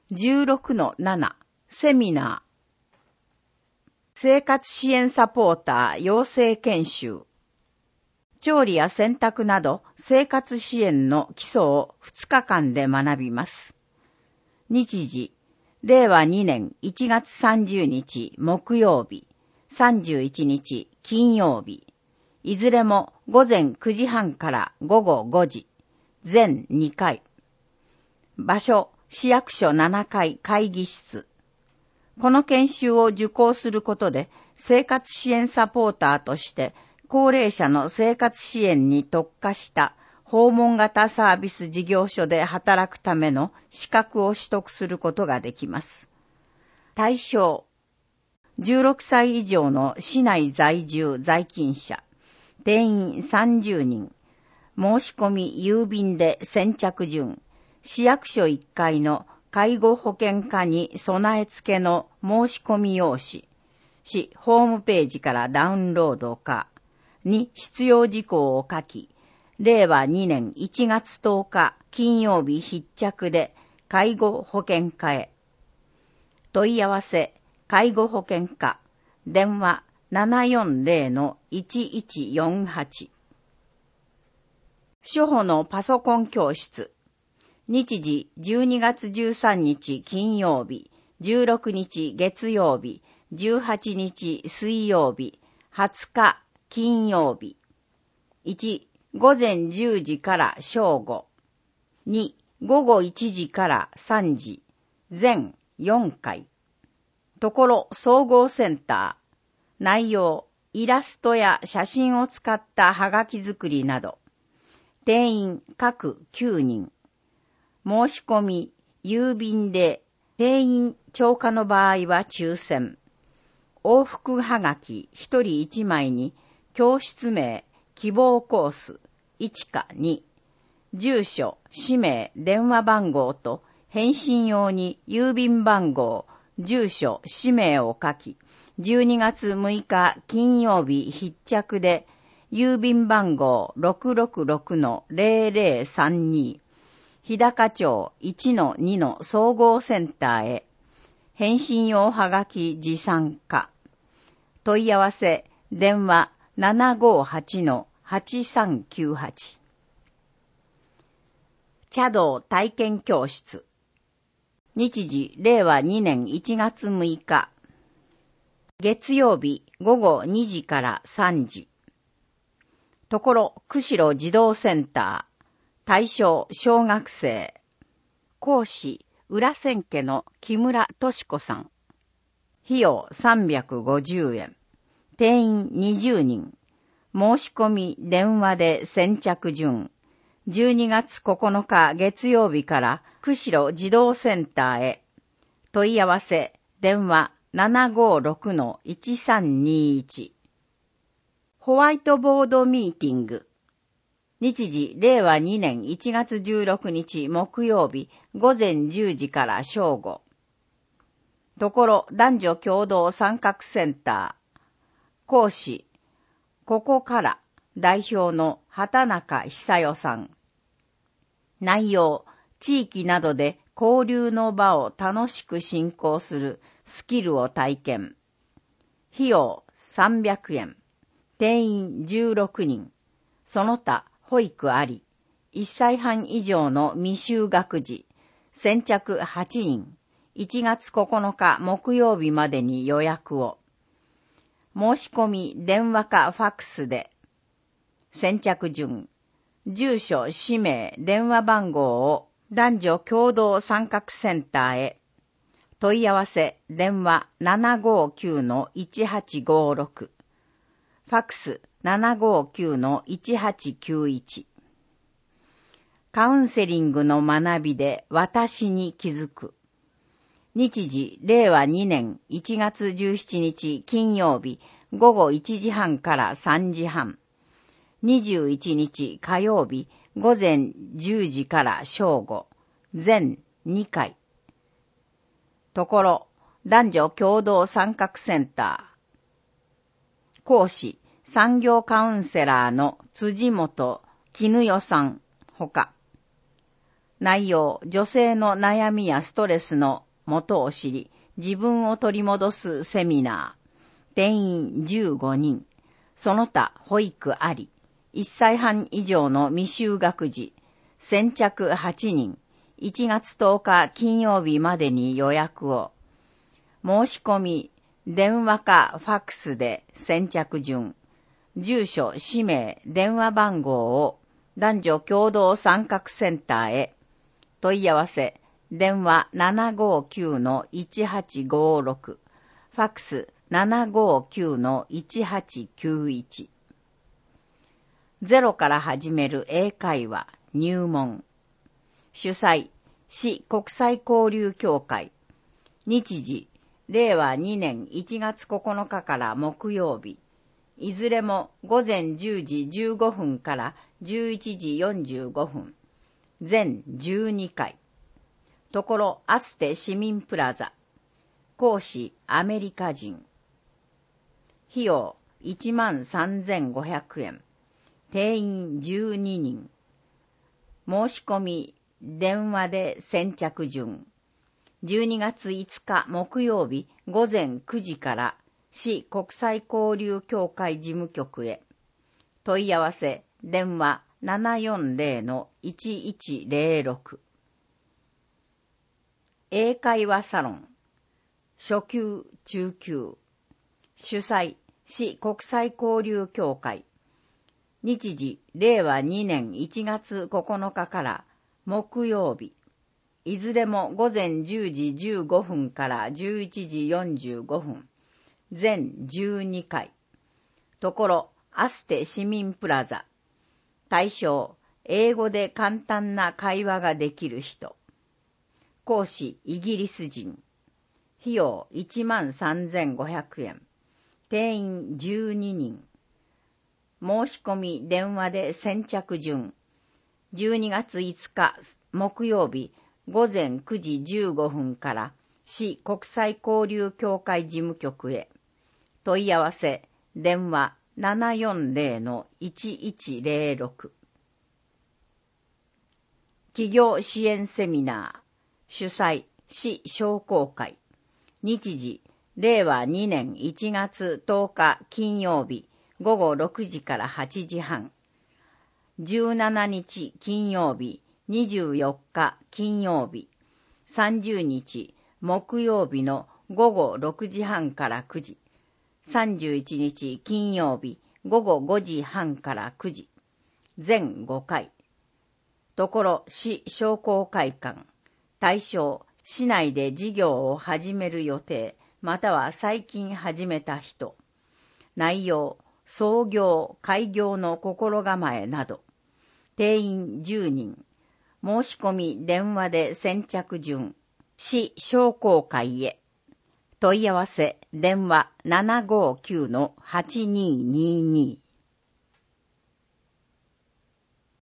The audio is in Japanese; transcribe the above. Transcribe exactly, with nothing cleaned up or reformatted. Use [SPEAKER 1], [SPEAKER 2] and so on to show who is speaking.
[SPEAKER 1] じゅうろくのなな セミナー。生活支援サポーター養成研修。調理や洗濯など生活支援の基礎をふつかかんで学びます。日時、れいわにねんいちがつさんじゅうにち木曜日、さんじゅういちにち金曜日。いずれもごぜんくじはんからごごごじ。全にかい。場所、市役所ななかい会議室。この研修を受講することで、生活支援サポーターとして、高齢者の生活支援に特化した訪問型サービス事業所で働くための資格を取得することができます。対象、じゅうろくさい以上の市内在住在勤者、定員さんじゅうにん、申し込み郵便で先着順、市役所いっかいの介護保険課に備え付けの申し込み用紙、市ホームページからダウンロードか、に必要事項を書き、れいわにねんいちがつとおか金曜日必着で介護保険課へ。問い合わせ、介護保険課、電話 ななよんぜろのいちいちよんはち。初歩のパソコン教室。日時じゅうにがつじゅうさんにち金曜日、じゅうろくにち月曜日、じゅうはちにち水曜日、はつか金曜日。いち、ごぜんじゅうじから正午。に、ごごいちじからさんじ。全よんかい。ところ総合センター。内容、イラストや写真を使ったはがき作りなど。定員各きゅうにん。申し込み、郵便で、定員超過の場合は抽選。往復はがきひとりいちまいに、教室名、希望コース、いちかに、住所、氏名、電話番号と、返信用に郵便番号、住所、氏名を書き、じゅうにがつむいか金曜日必着で、郵便番号 ろくろくろくのぜろぜろさんに、日高町 いちのに の総合センターへ、返信用はがき持参か。問い合わせ、電話 ななごはちのはちさんきゅうはち。茶道体験教室。日時れいわにねんいちがつむいか。月曜日ごごにじからさんじ。ところ釧路児童センター。対象小学生。講師浦千家の木村敏子さん。費用さんびゃくごじゅうえん。定員にじゅうにん。申し込み電話で先着順。じゅうにがつここのか月曜日から釧路児童センターへ。問い合わせ電話 ななごろくのいちさんにいち。ホワイトボードミーティング。日時れいわにねんいちがつじゅうろくにち木曜日ごぜんじゅうじから正午。ところ男女共同参画センター。講師、ここから代表の畑中久代さん。内容、地域などで交流の場を楽しく進行するスキルを体験。費用さんびゃくえん。定員じゅうろくにん。その他保育あり。いっさいはん以上の未就学児。先着はちにん。いちがつここのか木曜日までに予約を。申し込み電話かファックスで。先着順。住所、氏名、電話番号を男女共同参画センターへ。問い合わせ電話 ななごきゅうのいちはちごろく。ファックス ななごきゅうのいちはちきゅういち。カウンセリングの学びで私に気づく。日時れいわにねんいちがつじゅうしちにち金曜日ごごいちじはんからさんじはん。にじゅういちにち火曜日ごぜんじゅうじから正午。全にかい。ところ男女共同参画センター。講師産業カウンセラーの辻本絹代さんほか。 内容、女性の悩みやストレスの元を知り、自分を取り戻すセミナー。定員じゅうごにん。その他、保育あり。いっさいはん以上の未就学児。先着はちにん。いちがつとおか金曜日までに予約を。申し込み、電話かファックスで先着順。住所、氏名、電話番号を男女共同参画センターへ。問い合わせ、電話 ななごーきゅうのいちはちごーろく、ファックス ななごーきゅうのいちはちきゅういち。ゼロから始める英会話、入門。主催、市国際交流協会。日時、れいわにねんいちがつここのかから木曜日。いずれも午前じゅうじじゅうごふんからじゅういちじよんじゅうごふん。全じゅうにかい。ところアステ市民プラザ。講師アメリカ人。費用いちまんさんぜんごひゃくえん。定員じゅうににん。申し込み電話で先着順。じゅうにがついつか木曜日午前くじから市国際交流協会事務局へ。問い合わせ電話 ななよんぜろのいちいちぜろろく。英会話サロン。初級、中級。主催、市国際交流協会。日時、れいわにねんいちがつここのかから木曜日。いずれも午前じゅうじじゅうごふんからじゅういちじよんじゅうごふん。全じゅうにかい。ところ、アステ市民プラザ。対象、英語で簡単な会話ができる人。講師、イギリス人。費用いちまんさんぜんごひゃくえん。定員じゅうににん。申し込み電話で先着順。じゅうにがついつか木曜日午前くじじゅうごふんから市国際交流協会事務局へ。問い合わせ電話 ななよんぜろのいちいちぜろろく。企業支援セミナー。主催、市商工会。日時、れいわにねんいちがつとおか金曜日、午後ろくじからはちじはん。じゅうしちにち金曜日、にじゅうよっか金曜日、さんじゅうにち木曜日の午後ろくじはんからくじ、さんじゅういちにち金曜日、午後ごじはんからくじ、全ごかい。ところ市商工会館。対象、市内で事業を始める予定、または最近始めた人。内容、創業、開業の心構えなど。定員じゅうにん。申し込み電話で先着順。市商工会へ。問い合わせ電話 ななごーきゅうのはちにーにーにー。